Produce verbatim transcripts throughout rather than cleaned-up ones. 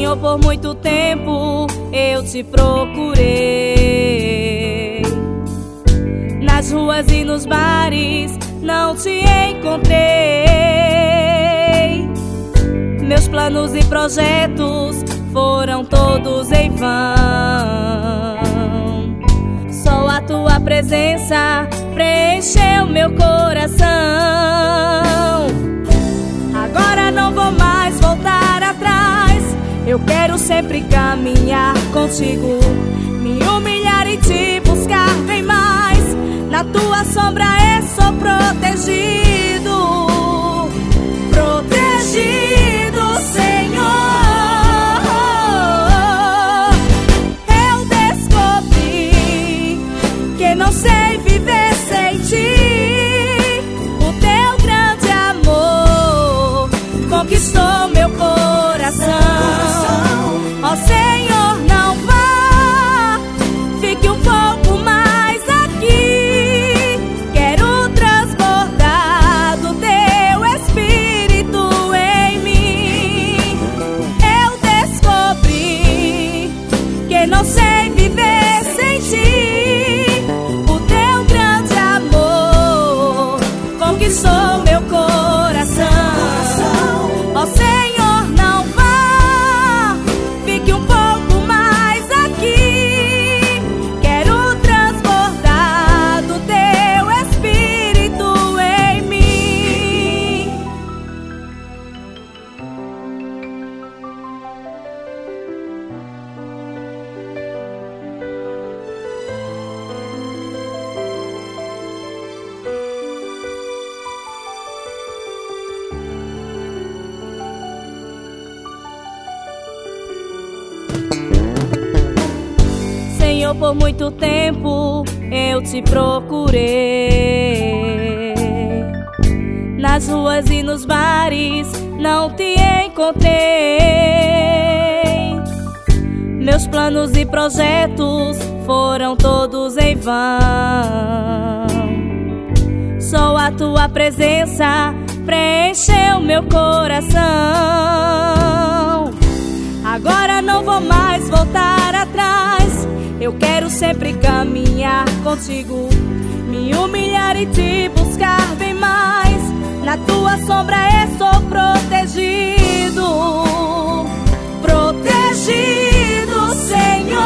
Senhor, por muito tempo eu te procurei. Nas ruas e nos bares não te encontrei. Meus planos e projetos foram todos em vão. Só a tua presença preencheu meu coração. Agora não vou mais voltar atrás. Eu quero sempre caminhar contigo, me humilhar e te buscar bem mais. Na tua sombra eu sou protegido, protegido, Senhor. Eu descobri que não sei viver sem ti. O teu grande amor conquistou meu coração. Ó Senhor, não vá, fique um pouco mais aqui. Quero transbordar do teu Espírito em mim. Eu descobri que não sei viver sem ti. O teu grande amor conquistou meu coração. Ó Senhor, não vá, fique um pouco mais aqui. Quero transbordar do teu Espírito em mim. Senhor, por muito tempo eu te procurei. Nas ruas e nos bares não te encontrei. Meus planos e projetos foram todos em vão. Só a tua presença preencheu meu coração. Agora não vou mais voltar atrás. Eu quero sempre caminhar contigo, me humilhar e te buscar bem mais. Na tua sombra eu sou protegido, protegido, Senhor.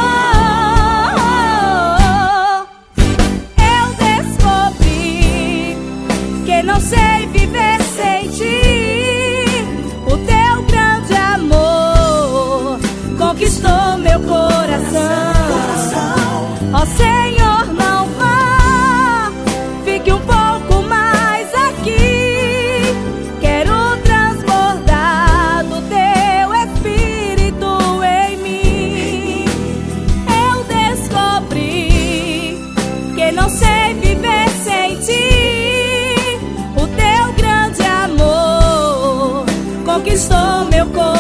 Eu descobri que não sei viver sem ti. O teu grande amor conquistou meu coração. Ó Senhor, não vá, fique um pouco mais aqui. Quero transbordar do teu Espírito em mim. Eu descobri que não sei viver sem ti. O teu grande amor conquistou meu coração.